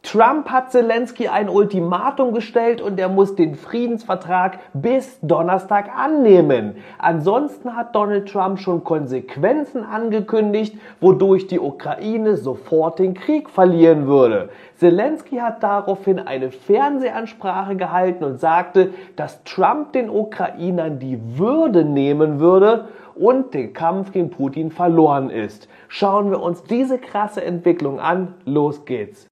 Trump hat Zelensky ein Ultimatum gestellt und er muss den Friedensvertrag bis Donnerstag annehmen. Ansonsten hat Donald Trump schon Konsequenzen angekündigt, wodurch die Ukraine sofort den Krieg verlieren würde. Zelensky hat daraufhin eine Fernsehansprache gehalten und sagte, dass Trump den Ukrainern die Würde nehmen würde und der Kampf gegen Putin verloren ist. Schauen wir uns diese krasse Entwicklung an. Los geht's.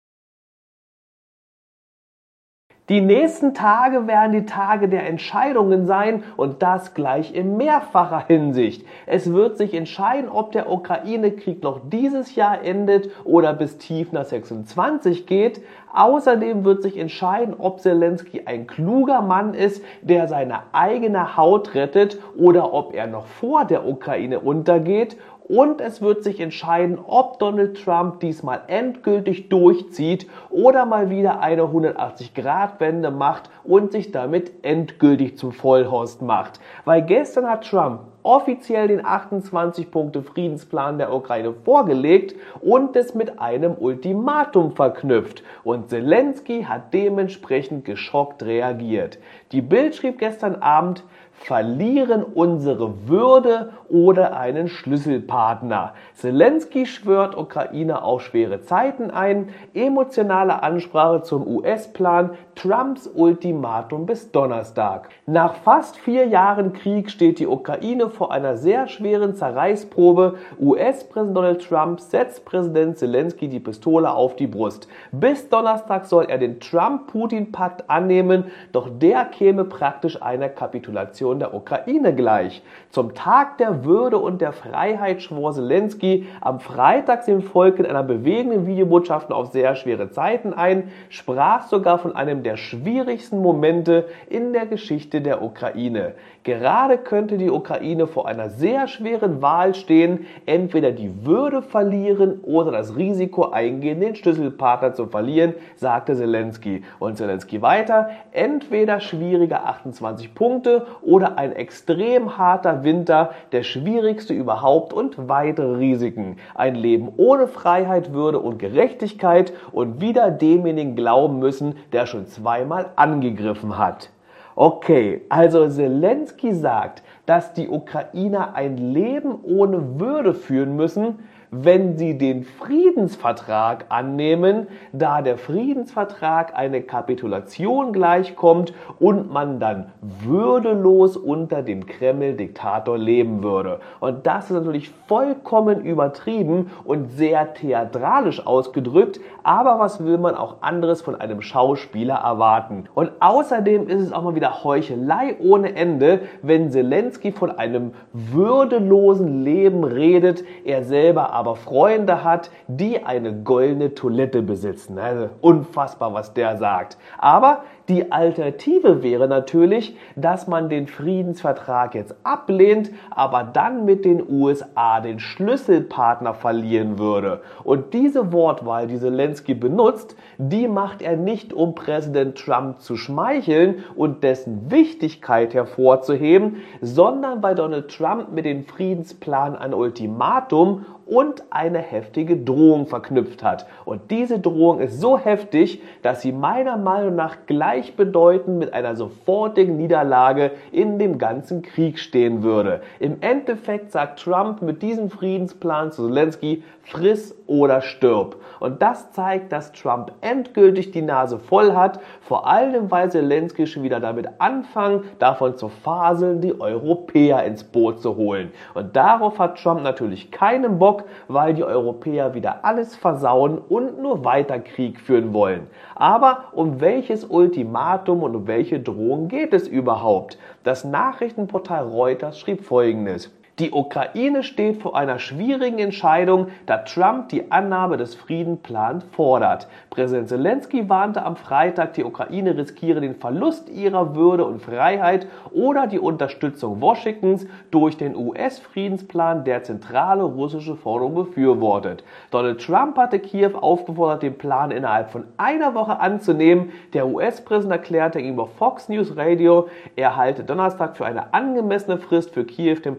Die nächsten Tage werden die Tage der Entscheidungen sein und das gleich in mehrfacher Hinsicht. Es wird sich entscheiden, ob der Ukraine-Krieg noch dieses Jahr endet oder bis tief nach 26 geht. Außerdem wird sich entscheiden, ob Zelensky ein kluger Mann ist, der seine eigene Haut rettet oder ob er noch vor der Ukraine untergeht. Und es wird sich entscheiden, ob Donald Trump diesmal endgültig durchzieht oder mal wieder eine 180-Grad-Wende macht und sich damit endgültig zum Vollhorst macht. Weil gestern hat Trump offiziell den 28-Punkte-Friedensplan der Ukraine vorgelegt und es mit einem Ultimatum verknüpft. Und Zelensky hat dementsprechend geschockt reagiert. Die Bild schrieb gestern Abend: Verlieren unsere Würde oder einen Schlüsselpartner. Zelensky schwört Ukraine auf schwere Zeiten ein, emotionale Ansprache zum US-Plan, Trumps Ultimatum bis Donnerstag. Nach fast 4 Jahren Krieg steht die Ukraine vor einer sehr schweren Zerreißprobe. US-Präsident Donald Trump setzt Präsident Zelensky die Pistole auf die Brust. Bis Donnerstag soll er den Trump-Putin-Pakt annehmen, doch der käme praktisch einer Kapitulation der Ukraine gleich. Zum Tag der Würde und der Freiheit schwor Zelensky am Freitag dem Volk in einer bewegenden Videobotschaft auf sehr schwere Zeiten ein, sprach sogar von einem der schwierigsten Momente in der Geschichte der Ukraine. Gerade könnte die Ukraine vor einer sehr schweren Wahl stehen, entweder die Würde verlieren oder das Risiko eingehen, den Schlüsselpartner zu verlieren, sagte Zelensky. Und Zelensky weiter: entweder schwierige 28 Punkte oder ein extrem harter Winter, der schwierigste überhaupt und weitere Risiken. Ein Leben ohne Freiheit, Würde und Gerechtigkeit und wieder demjenigen glauben müssen, der schon zweimal angegriffen hat. Okay, also Zelensky sagt, dass die Ukrainer ein Leben ohne Würde führen müssen, wenn sie den Friedensvertrag annehmen, da der Friedensvertrag eine Kapitulation gleichkommt und man dann würdelos unter dem Kreml-Diktator leben würde. Und das ist natürlich vollkommen übertrieben und sehr theatralisch ausgedrückt, aber was will man auch anderes von einem Schauspieler erwarten? Und außerdem ist es auch mal wieder Heuchelei ohne Ende, wenn Zelensky von einem würdelosen Leben redet, er selber aber Freunde hat, die eine goldene Toilette besitzen. Also unfassbar, was der sagt. Aber die Alternative wäre natürlich, dass man den Friedensvertrag jetzt ablehnt, aber dann mit den USA den Schlüsselpartner verlieren würde. Und diese Wortwahl, die Zelensky benutzt, die macht er nicht, um Präsident Trump zu schmeicheln und dessen Wichtigkeit hervorzuheben, sondern weil Donald Trump mit dem Friedensplan ein Ultimatum und eine heftige Drohung verknüpft hat. Und diese Drohung ist so heftig, dass sie meiner Meinung nach gleichbedeutend mit einer sofortigen Niederlage in dem ganzen Krieg stehen würde. Im Endeffekt sagt Trump mit diesem Friedensplan zu Zelensky: friss oder stirb. Und das zeigt, dass Trump endgültig die Nase voll hat, vor allem weil Zelensky schon wieder damit anfangen, davon zu faseln, die Europäer ins Boot zu holen. Und darauf hat Trump natürlich keinen Bock, weil die Europäer wieder alles versauen und nur weiter Krieg führen wollen. Aber um welches Ultimatum und um welche Drohung geht es überhaupt? Das Nachrichtenportal Reuters schrieb Folgendes: Die Ukraine steht vor einer schwierigen Entscheidung, da Trump die Annahme des Friedensplans fordert. Präsident Zelensky warnte am Freitag, die Ukraine riskiere den Verlust ihrer Würde und Freiheit oder die Unterstützung Washingtons durch den US-Friedensplan, der zentrale russische Forderungen befürwortet. Donald Trump hatte Kiew aufgefordert, den Plan innerhalb von einer Woche anzunehmen. Der US-Präsident erklärte gegenüber Fox News Radio, er halte Donnerstag für eine angemessene Frist für Kiew, den Plan zu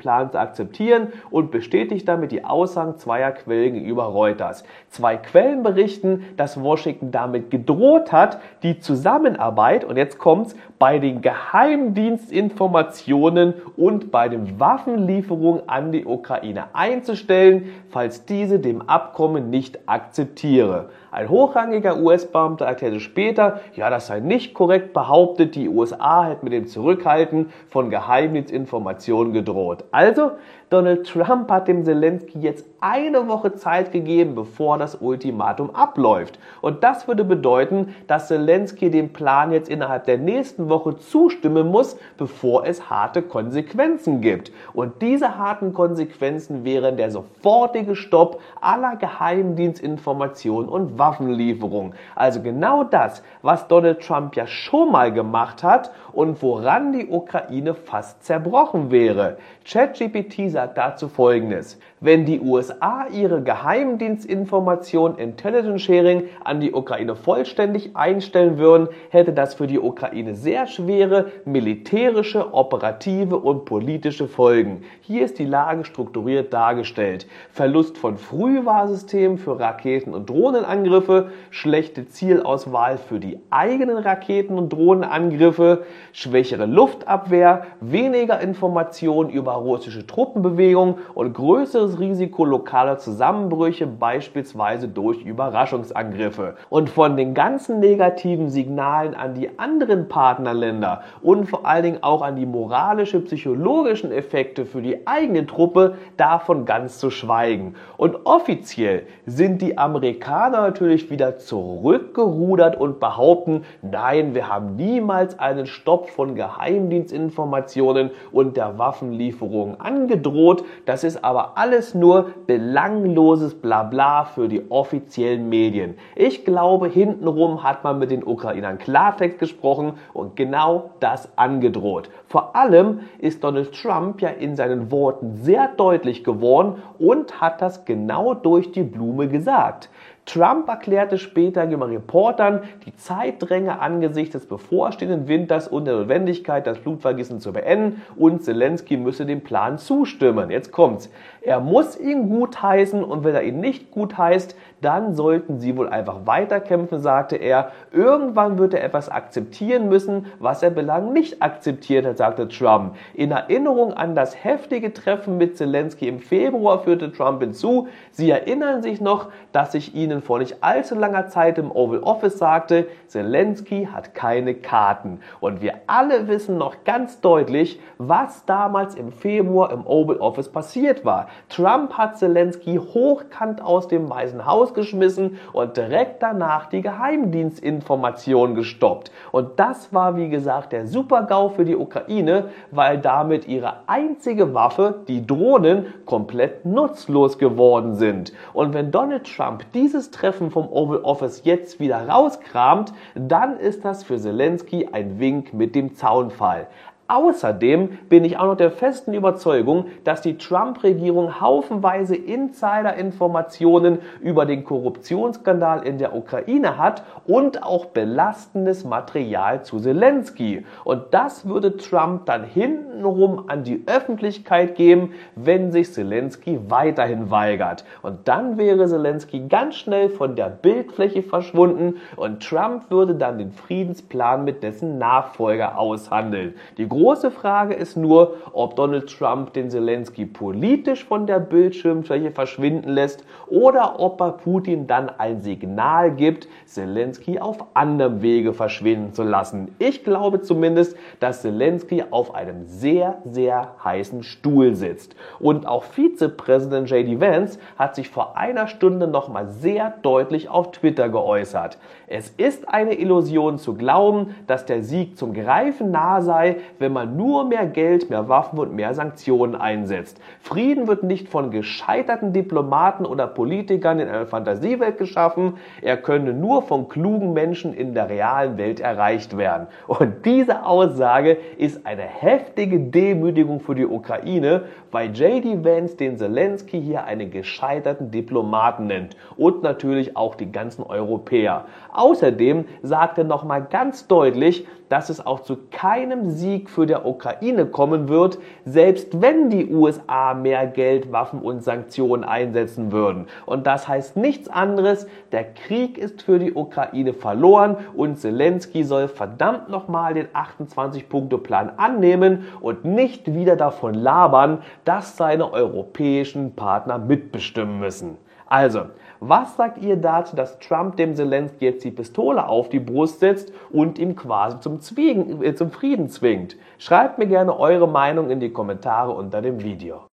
akzeptieren und bestätigt damit die Aussagen zweier Quellen gegenüber Reuters. Zwei Quellen berichten, dass Washington damit gedroht hat, die Zusammenarbeit, und jetzt kommt's, bei den Geheimdienstinformationen und bei den Waffenlieferungen an die Ukraine einzustellen, falls diese dem Abkommen nicht akzeptiere. Ein hochrangiger US-Beamter erklärte später, ja, das sei nicht korrekt behauptet, die USA hätten mit dem Zurückhalten von Geheimdienstinformationen gedroht. Also, Donald Trump hat dem Zelensky jetzt eine Woche Zeit gegeben, bevor das Ultimatum abläuft. Und das würde bedeuten, dass Zelensky dem Plan jetzt innerhalb der nächsten Woche zustimmen muss, bevor es harte Konsequenzen gibt. Und diese harten Konsequenzen wären der sofortige Stopp aller Geheimdienstinformationen und Waffenlieferungen. Also genau das, was Donald Trump ja schon mal gemacht hat und woran die Ukraine fast zerbrochen wäre. ChatGPT sagt dazu Folgendes: Wenn die USA ihre Geheimdienstinformation Intelligence Sharing an die Ukraine vollständig einstellen würden, hätte das für die Ukraine sehr schwere militärische, operative und politische Folgen. Hier ist die Lage strukturiert dargestellt. Verlust von Frühwarnsystemen für Raketen- und Drohnenangriffe, schlechte Zielauswahl für die eigenen Raketen- und Drohnenangriffe, schwächere Luftabwehr, weniger Informationen über russische Truppenbewegungen und größeres Risiko lokaler Zusammenbrüche, beispielsweise durch Überraschungsangriffe. Und von den ganzen negativen Signalen an die anderen Partnerländer und vor allen Dingen auch an die moralische-psychologischen Effekte für die eigene Truppe, davon ganz zu schweigen. Und offiziell sind die Amerikaner natürlich wieder zurückgerudert und behaupten, nein, wir haben niemals einen Stopp von Geheimdienstinformationen und der Waffenlieferungen angedroht. Das ist aber alles nur belangloses Blabla für die offiziellen Medien. Ich glaube, hintenrum hat man mit den Ukrainern Klartext gesprochen und genau das angedroht. Vor allem ist Donald Trump ja in seinen Worten sehr deutlich geworden und hat das genau durch die Blume gesagt. Trump erklärte später gegenüber Reportern, die Zeit dränge angesichts des bevorstehenden Winters und der Notwendigkeit, das Blutvergießen zu beenden, und Zelensky müsse dem Plan zustimmen. Jetzt kommt's. Er muss ihn gutheißen, und wenn er ihn nicht gutheißt, dann sollten sie wohl einfach weiterkämpfen, sagte er. Irgendwann wird er etwas akzeptieren müssen, was er bislang nicht akzeptiert hat, sagte Trump. In Erinnerung an das heftige Treffen mit Zelensky im Februar führte Trump hinzu, Sie erinnern sich noch, dass ich Ihnen vor nicht allzu langer Zeit im Oval Office sagte, Zelensky hat keine Karten. Und wir alle wissen noch ganz deutlich, was damals im Februar im Oval Office passiert war. Trump hat Zelensky hochkant aus dem Weißen Haus geschmissen und direkt danach die Geheimdienstinformation gestoppt. Und das war, wie gesagt, der Super-GAU für die Ukraine, weil damit ihre einzige Waffe, die Drohnen, komplett nutzlos geworden sind. Und wenn Donald Trump dieses Treffen vom Oval Office jetzt wieder rauskramt, dann ist das für Zelensky ein Wink mit dem Zaunpfahl. Außerdem bin ich auch noch der festen Überzeugung, dass die Trump-Regierung haufenweise Insider-Informationen über den Korruptionsskandal in der Ukraine hat und auch belastendes Material zu Zelensky. Und das würde Trump dann hintenrum an die Öffentlichkeit geben, wenn sich Zelensky weiterhin weigert. Und dann wäre Zelensky ganz schnell von der Bildfläche verschwunden und Trump würde dann den Friedensplan mit dessen Nachfolger aushandeln. Die große Frage ist nur, ob Donald Trump den Zelensky politisch von der Bildschirmfläche verschwinden lässt oder ob er Putin dann ein Signal gibt, Zelensky auf anderem Wege verschwinden zu lassen. Ich glaube zumindest, dass Zelensky auf einem sehr, sehr heißen Stuhl sitzt. Und auch Vizepräsident J.D. Vance hat sich vor einer Stunde nochmal sehr deutlich auf Twitter geäußert. Es ist eine Illusion zu glauben, dass der Sieg zum Greifen nahe sei, wenn man nur mehr Geld, mehr Waffen und mehr Sanktionen einsetzt. Frieden wird nicht von gescheiterten Diplomaten oder Politikern in einer Fantasiewelt geschaffen, er könne nur von klugen Menschen in der realen Welt erreicht werden. Und diese Aussage ist eine heftige Demütigung für die Ukraine, weil J.D. Vance den Zelensky hier einen gescheiterten Diplomaten nennt und natürlich auch die ganzen Europäer. Außerdem sagt er nochmal ganz deutlich, dass es auch zu keinem Sieg für für der Ukraine kommen wird, selbst wenn die USA mehr Geld, Waffen und Sanktionen einsetzen würden. Und das heißt nichts anderes, der Krieg ist für die Ukraine verloren und Zelensky soll verdammt nochmal den 28-Punkte-Plan annehmen und nicht wieder davon labern, dass seine europäischen Partner mitbestimmen müssen. Also, was sagt ihr dazu, dass Trump dem Zelensky jetzt die Pistole auf die Brust setzt und ihm quasi zum Frieden zwingt? Schreibt mir gerne eure Meinung in die Kommentare unter dem Video.